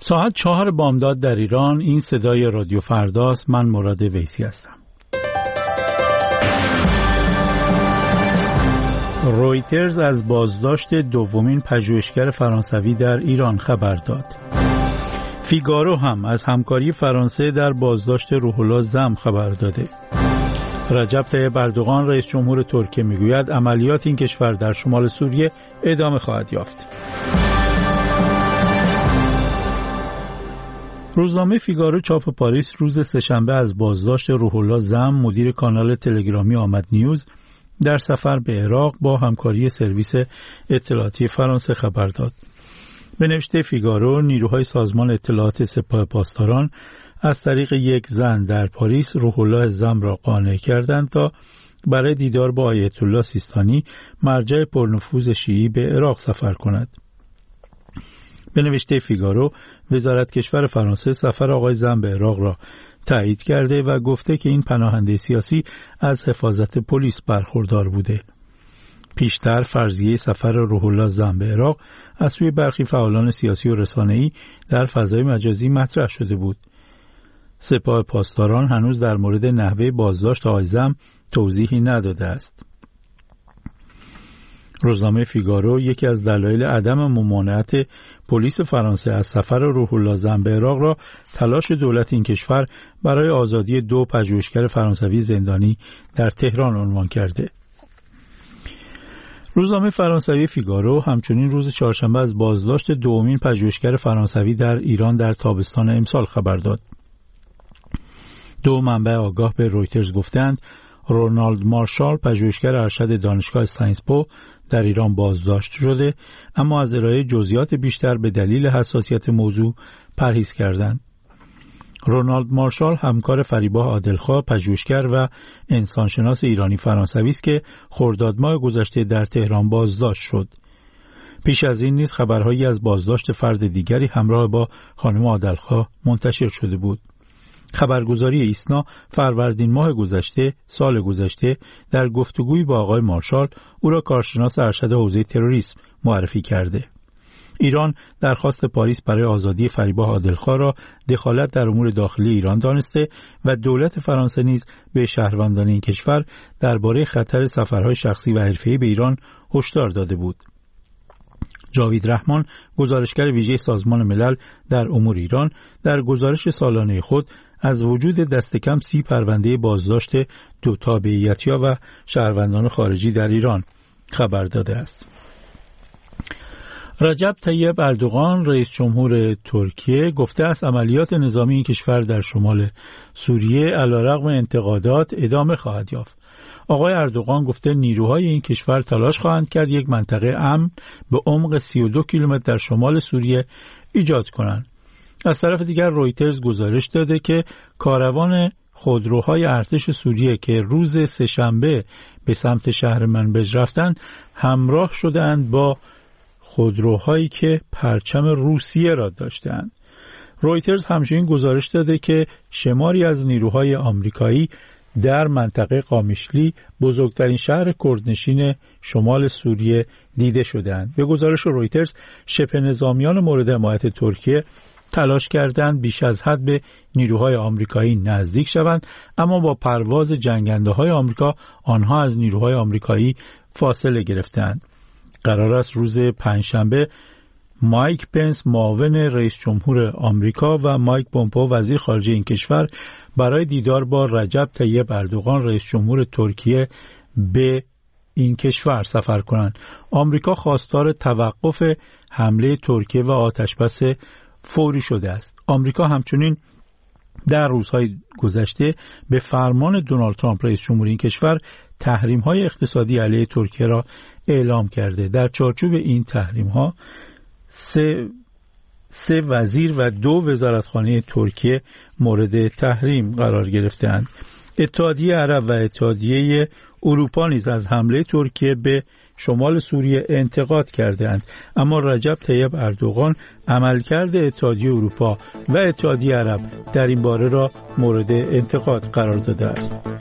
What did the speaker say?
ساعت 4 بامداد در ایران. این صدای رادیو فرداست. من مراد ویسی هستم. رویترز از بازداشت دومین پژوهشگر فرانسوی در ایران خبر داد. فیگارو هم از همکاری فرانسه در بازداشت روح الله زم خبر داده. رجب طیب اردوغان رئیس جمهور ترکیه میگوید عملیات این کشور در شمال سوریه ادامه خواهد یافت. روزنامه فیگارو چاپ پاریس روز سه‌شنبه از بازداشت روح الله زم مدیر کانال تلگرامی آمد نیوز در سفر به عراق با همکاری سرویس اطلاعاتی فرانسه خبر داد. به نوشته فیگارو، نیروهای سازمان اطلاعات سپاه پاسداران از طریق یک زن در پاریس روح الله زم را قانع کردند تا برای دیدار با آیت الله سیستانی، مرجع پرنفوذ شیعی، به عراق سفر کند. به نوشته فیگارو، وزارت کشور فرانسه سفر آقای زم به عراق را تایید کرده و گفته که این پناهنده سیاسی از حفاظت پلیس برخوردار بوده. پیشتر فرضیه سفر روح الله زم به عراق از سوی برخی فعالان سیاسی و رسانه‌ای در فضای مجازی مطرح شده بود. سپاه پاسداران هنوز در مورد نحوه بازداشت آقای زم توضیحی نداده است. روزنامه فیگارو یکی از دلایل عدم ممانعت پلیس فرانسه از سفر روح الله زم به عراق را تلاش دولت این کشور برای آزادی 2 پژوهشگر فرانسوی زندانی در تهران عنوان کرده. روزنامه فرانسوی فیگارو همچنین روز چهارشنبه از بازداشت دومین پژوهشگر فرانسوی در ایران در تابستان امسال خبر داد. 2 منبع آگاه به رویترز گفتند رونالد مارشال، پژوهشگر ارشد دانشگاه استاینسپو، در ایران بازداشت شده، اما از ارائه جزئیات بیشتر به دلیل حساسیت موضوع پرهیز کردند. رونالد مارشال همکار فریبا عادلخواه، پژوهشگر و انسانشناس ایرانی فرانسوی است که خرداد ماه گذشته در تهران بازداشت شد. پیش از این نیز خبرهایی از بازداشت فرد دیگری همراه با خانم عادلخواه منتشر شده بود. خبرگزاری ایسنا فروردین ماه گذشته سال گذشته در گفتگویی با آقای مارشال او را کارشناس ارشد حوزه تروریسم معرفی کرده. ایران درخواست پاریس برای آزادی فریبا عادلخواه را دخالت در امور داخلی ایران دانسته و دولت فرانسه نیز به شهروندان این کشور درباره خطر سفرهای شخصی و حرفه‌ای به ایران هشدار داده بود. جاوید رحمان، گزارشگر ویژه سازمان ملل در امور ایران، در گزارش سالانه خود از وجود دست کم 30 پرونده بازداشت 2 تابعیتیا و شهروندان خارجی در ایران خبر داده است. رجب طیب اردوغان رئیس جمهور ترکیه گفته است عملیات نظامی این کشور در شمال سوریه علیرغم انتقادات ادامه خواهد یافت. آقای اردوغان گفته نیروهای این کشور تلاش خواهند کرد یک منطقه امن به عمق 32 کیلومتر در شمال سوریه ایجاد کنند. از طرف دیگر رویترز گزارش داده که کاروان خودروهای ارتش سوریه که روز سه‌شنبه به سمت شهر منبج رفتند همراه شدند با خودروهایی که پرچم روسیه را داشتند. رویترز همچنین گزارش داده که شماری از نیروهای آمریکایی در منطقه قامیشلی، بزرگترین شهر کردنشین شمال سوریه، دیده شدند. به گزارش رویترز شبه نظامیان مورد حمایت ترکیه تلاش کردند بیش از حد به نیروهای آمریکایی نزدیک شوند، اما با پرواز جنگنده‌های آمریکا آنها از نیروهای آمریکایی فاصله گرفتند. قرار است روز پنجشنبه مایک پنس معاون رئیس جمهور آمریکا و مایک پومپئو وزیر خارجه این کشور برای دیدار با رجب طیب اردوغان رئیس جمهور ترکیه به این کشور سفر کنند. آمریکا خواستار توقف حمله ترکیه و آتشبس فوری شده است. آمریکا همچنین در روزهای گذشته به فرمان دونالد ترامپ رئیس جمهور این کشور تحریم‌های اقتصادی علیه ترکیه را اعلام کرده. در چارچوب این تحریم‌ها سه وزیر و 2 وزارتخانه ترکیه مورد تحریم قرار گرفتند. اتحادیه عرب و اتحادیه اروپا نیز از حمله ترکیه به شمال سوریه انتقاد کردند، اما رجب طیب اردوغان عملکرد اتحادیه اروپا و اتحادیه عرب در این باره را مورد انتقاد قرار داده است.